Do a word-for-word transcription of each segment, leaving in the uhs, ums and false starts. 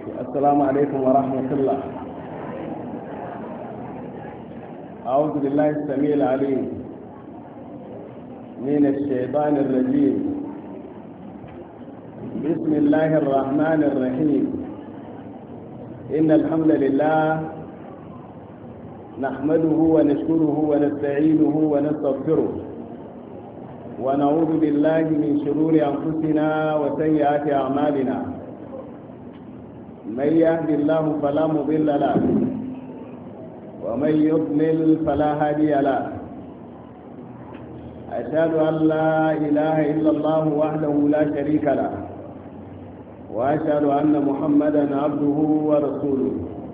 السلام عليكم ورحمة الله. أعوذ بالله السميع العليم من الشيطان الرجيم. بسم الله الرحمن الرحيم. إن الحمد لله نحمده ونشكره ونستعينه ونستغفره ونعوذ بالله من شرور أنفسنا وسيئات أعمالنا. من يهد الله فلا مضل له ومن يضلل فلا هادي له. أشهد أن لا إله إلا الله وحده لا شريك له وأشهد أن محمدا عبده ورسوله.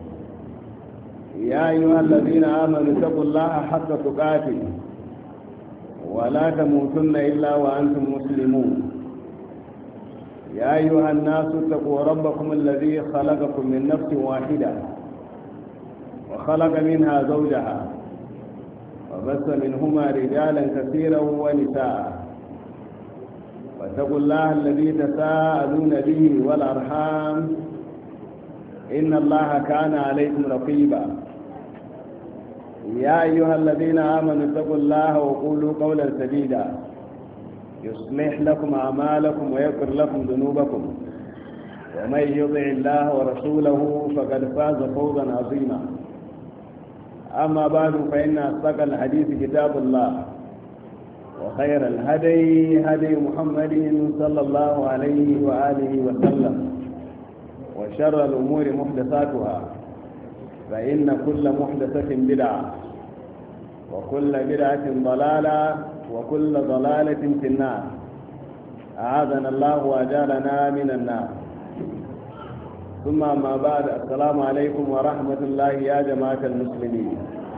يا أيها الذين آمنوا اتقوا الله حق تقاته ولا تموتن إلا وأنتم مسلمون. يا أيها الناس اتقوا ربكم الذي خلقكم من نفس واحدة وخلق منها زوجها وبث منهما رجالا كثيرا ونساء. واتقوا الله الذي تساءلون به والأرحام إن الله كان عليكم رقيبا. يا أيها الذين آمنوا اتقوا الله وقولوا قولا سديدا يصلح لكم أعمالكم ويغفر لكم ذنوبكم ومن يطع الله ورسوله فقد فاز فوزا عظيما. أما بعد فإن أصدق الحديث كتاب الله وخير الهدي هدي محمد صلى الله عليه وآله وسلم وشر الأمور محدثاتها فإن كل محدثة بدعة وكل بدعة ضلالة وكل ضلالة في النار. أعاذنا الله وأجارنا من النار. ثم ما بعد، السلام عليكم ورحمة الله يا جماعة المسلمين.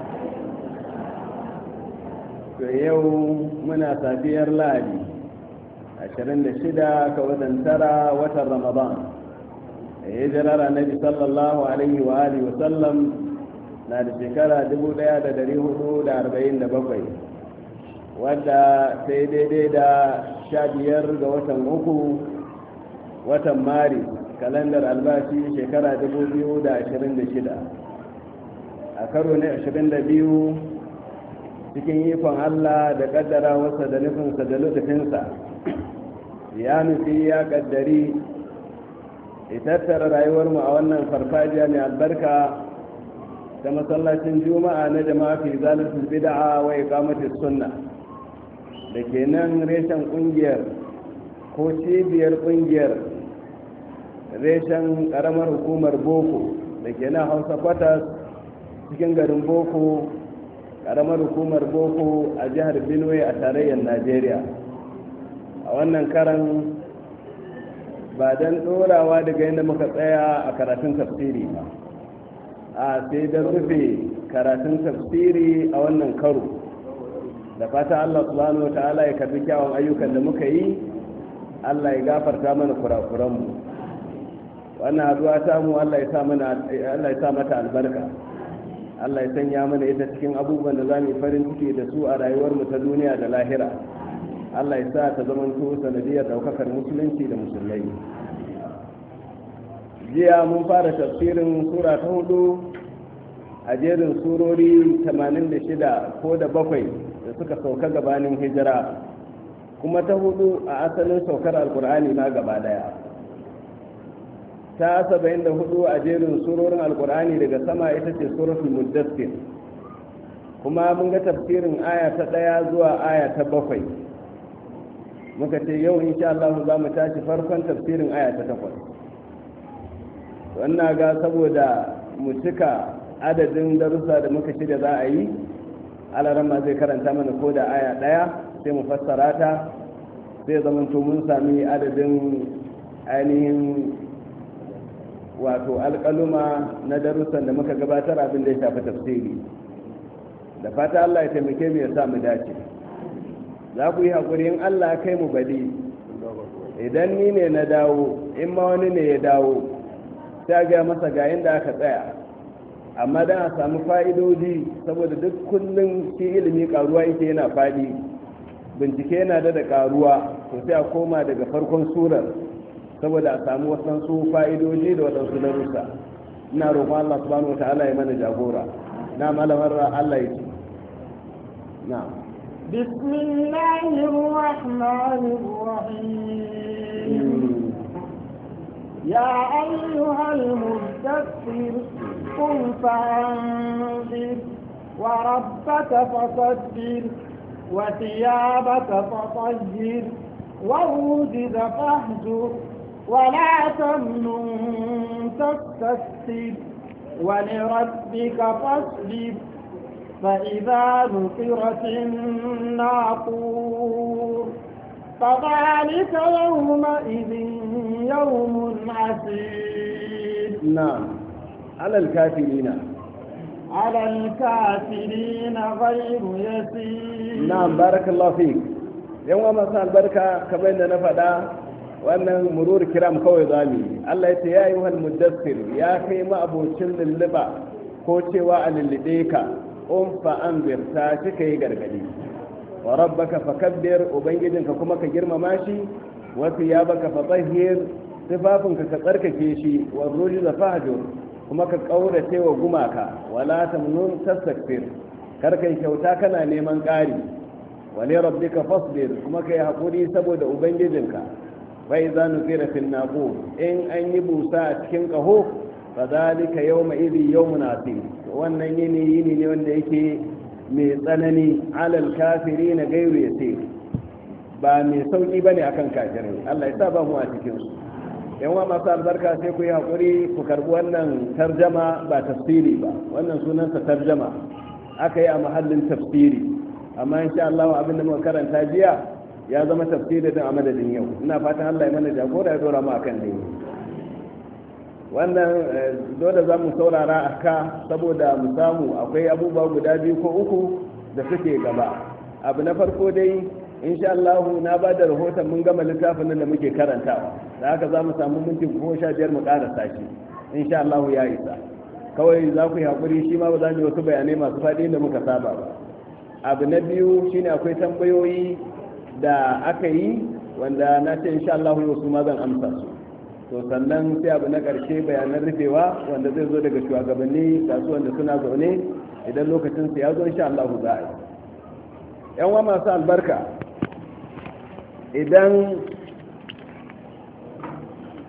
يوم منا سافير لادي عشرين لشدة كوتن ترى وتر رمضان hijirar annabi sallallahu alaihi wa alihi wasallam na da shekara dubu ɗaya da dari hudu da arba'in da bakwai, wadda sai daidai da sha biyar ga watan uku watan mari kalandar albashi shekara dubu biyu da ashirin da shida. A karo na ashirin da biyu cikin ikon Allah da kaddara wasa da nufinsa da lutufinsa ya nufi ya kaddari tattara rayuwarmu a wannan farfajiya mai albarka ta masallacin juma'a na jama'a fi zalatul bid'a wa iqamatis sunna da ke nan reshen kungiyar ko cibiyar kungiyar reshen karamar hukumar boko da ke nan hausa kwatas cikin garin boko karamar hukumar boko a jihar benue a tarayyar najeriya. A wannan karan ba don ɗorawa daga yadda muka tsaya a karatun tafsiri ba, a sai don rufe karatun tafsiri a wannan karo. Da fata Allah subhanahu wa ta'ala ya karbi kyawun ayyukan da muka yi, Allah ya gafarta mana kurakuranmu. Wannan haduwa ta mu Allah ya sa mata albarka, Allah ya sanya mana ita cikin abubuwan da za mu yi farin ciki da su a rayuwarmu ta duniya da lahira. Allah ya sa ta zama to sanadiyar daukakar musulunci da musulmai. Jiya mun fara tafsirin sura ta hudu a jerin surori tamanin da shida ko da bakwai da suka sauka gabanin hijira, kuma ta hudu a asalin saukar alkur'ani na gaba daya. Ta saba'in da hudu a jerin surorin alkur'ani daga sama ita ce suratul muddathir, kuma mun ga tafsirin aya ta daya zuwa aya ta bakwai. Muka ce yau insha Allah za mu tashi farkon tafsirin aya ta takwas. Wannan ga saboda mu cika adadin darussa da muka shirya za a yi, alarama zai karanta mana ko da aya ɗaya sai mu fassara ta, sai zamanto mun sami adadin ainihin wato alƙaluma na darussan da muka gabatar abin da ya shafi tafsiri. Da fata Allah ya taimake mu ya sa mu dace. Za ku yi haƙuri in Allah kai mu badi, idan ni ne na dawo in ma wani ne ya dawo ta ga masa ga inda aka tsaya, amma dan a samu fa'idodi, saboda duk kullum shi ilimi karuwa yake yana faɗi, bincike yana da da karuwa, to sai a koma daga farkon surar saboda a samu wasansu fa'idoji da waɗansu darussa. ina roƙon Allah subhanahu wa ta'ala ya mana jagora. na malamar Allah ya ce na bismillahir rahmanir rahim ya ayyuhal muddaththir qum fa'anzir wa rabbaka fasabbir wa thiyabaka fatahhir wa rujza fahjur ولا تمنن تستكثر ولربك فاصبر فإذا نقر في الناقور فذلك يومئذ يوم عسير. نعم على الكافرين على الكافرين غير يسير. نعم بارك الله فيك. يوم مساء البركة كما إننا فدا wannan murur kiram kawai zami. Allah ya ce ya yi wal muddassir ya kai ma abocin lulluba ko cewa a lullube ka um fa anzir ta shi kai gargadi wa rabbaka fakabbir ubangijinka kuma ka girmama shi wa thiyabaka fatahhir sifafinka ka tsarkake shi wa rujza fahjur kuma ka kaurace wa gumaka wala tamnun tastakbir kar kai kyauta kana neman ƙari wa li rabbika fasbir kuma kai hakuri saboda ubangijinka bai za nufira fil naqur in an yi busa a cikin kaho fa zalika yawma idhi yawmun asir wannan yini yini ne wanda yake mai tsanani alal kafirin gairu yasir ba mai sauki bane akan kafirai Allah ya sa ba mu a cikin su yan wa masu albarka sai ku yi hakuri ku karbi wannan tarjama ba tafsiri ba wannan sunansa tarjama aka yi a mahallin tafsiri amma insha Allah abin da muka karanta jiya ya zama tafsiri din a madadin yau. Ina fatan Allah ya mana jagora ya dora mu akan dai wannan dole za mu saurara aka saboda mu samu akwai abubuwa guda biyu ko uku da suke gaba. Abu na farko dai insha Allah na ba da rahoton mun gama littafin da muke karantawa da haka za mu samu minti goma sha biyar mu karasa shi insha Allah ya isa. Kawai za ku yi hakuri shi ma ba za mu yi wasu bayanai masu faɗi da muka saba ba. Abu na biyu shine akwai tambayoyi da aka yi wanda na ce insha Allah yau su ma zan amsa su to sannan sai abu na ƙarshe bayanan rufewa wanda zai zo daga shugabanni kasuwan da suna zaune idan lokacin su ya zo insha Allah za a yi yan wa masu albarka idan